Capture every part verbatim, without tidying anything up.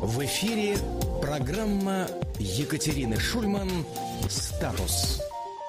В эфире программа Екатерины Шульман «Статус».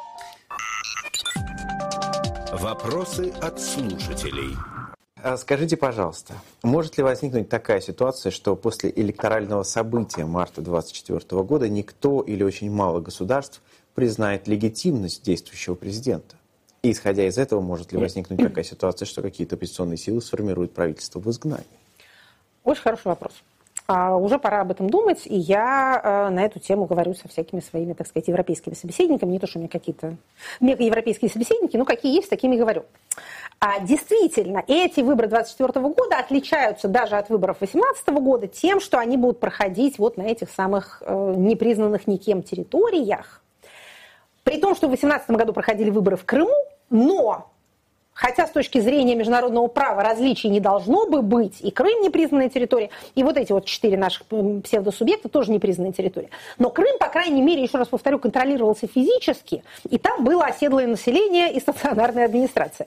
Вопросы от слушателей. Скажите, пожалуйста, может ли возникнуть такая ситуация, что после электорального события марта двадцать четвёртого года никто или очень мало государств признает легитимность действующего президента? И, исходя из этого, может ли возникнуть такая ситуация, что какие-то оппозиционные силы сформируют правительство в изгнании? Очень хороший вопрос. А, уже пора об этом думать, и я а, на эту тему говорю со всякими своими, так сказать, европейскими собеседниками. Не то, что у меня какие-то мега-европейские собеседники, но какие есть, такими говорю. А, действительно, эти выборы двадцать четвёртого года отличаются даже от выборов восемнадцатого года тем, что они будут проходить вот на этих самых э, непризнанных никем территориях. При том, что в восемнадцатом году проходили выборы в Крыму, но... Хотя с точки зрения международного права различий не должно бы быть, и Крым непризнанная территория, и вот эти вот четыре наших псевдосубъекта тоже непризнанная территория. Но Крым, по крайней мере, еще раз повторю, контролировался физически, и там было оседлое население и стационарная администрация.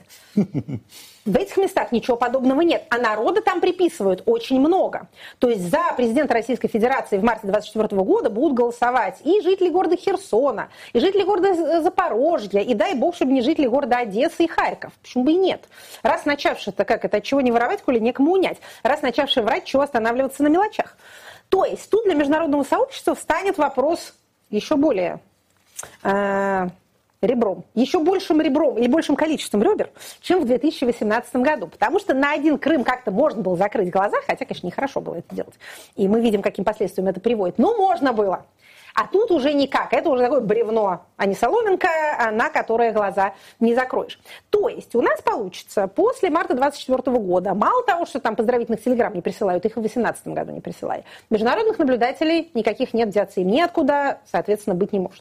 В этих местах ничего подобного нет, а народа там приписывают очень много. То есть за президента Российской Федерации в марте двадцать четвёртого года будут голосовать и жители города Херсона, и жители города Запорожья, и дай бог, чтобы не жители города Одесса и Харьков. Почему бы и нет? Раз начавший-то как это, от чего не воровать, коли некому унять? Раз начавший врать, чего останавливаться на мелочах? То есть тут для международного сообщества встанет вопрос еще более... Э- ребром, еще большим ребром или большим количеством ребер, чем в две тысячи восемнадцатом году. Потому что на один Крым как-то можно было закрыть глаза, хотя, конечно, нехорошо было это делать. И мы видим, каким последствиям это приводит. Но можно было. А тут уже никак. Это уже такое бревно, а не соломинка, на которое глаза не закроешь. То есть у нас получится после марта двадцать четвёртого года, мало того, что там поздравительных телеграмм не присылают, их и в две тысячи восемнадцатом году не присылали, международных наблюдателей никаких нет, взяться им неоткуда, соответственно, быть не может.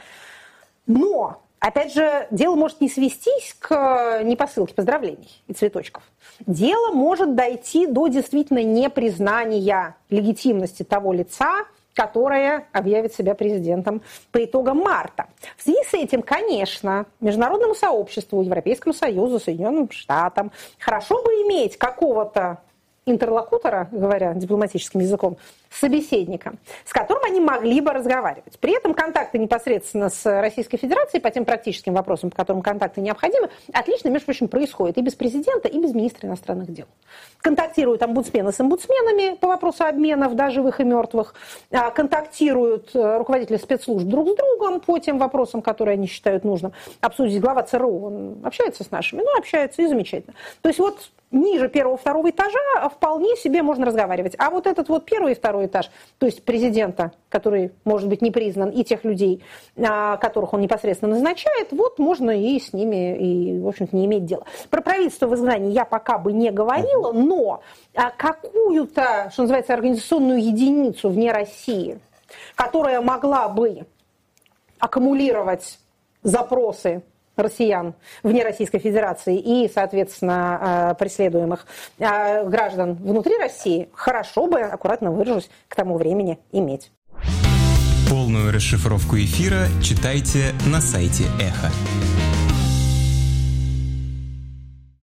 Но... Опять же, дело может не свестись к непосылке поздравлений и цветочков. Дело может дойти до действительно непризнания легитимности того лица, которое объявит себя президентом по итогам марта. В связи с этим, конечно, международному сообществу, Европейскому Союзу, Соединенным Штатам хорошо бы иметь какого-то интерлокутора, говоря дипломатическим языком, собеседника, с которым они могли бы разговаривать. При этом контакты непосредственно с Российской Федерацией по тем практическим вопросам, по которым контакты необходимы, отлично, между прочим, происходит и без президента, и без министра иностранных дел. Контактируют омбудсмены с омбудсменами по вопросу обменов, да, живых и мертвых, контактируют руководители спецслужб друг с другом по тем вопросам, которые они считают нужным обсудить. Глава ЦРУ, он общается с нашими, ну, общается, и замечательно. То есть вот ниже первого-второго этажа вполне себе можно разговаривать. А вот этот вот первый и второй этаж, то есть президента, который, может быть, не признан, и тех людей, которых он непосредственно назначает, вот можно и с ними, и, в общем-то, не иметь дела. Про правительство в изгнании я пока бы не говорила, но какую-то, что называется, организационную единицу вне России, которая могла бы аккумулировать запросы россиян вне Российской Федерации и, соответственно, преследуемых граждан внутри России, хорошо бы, аккуратно выражусь, к тому времени иметь. Полную расшифровку эфира читайте на сайте Эхо.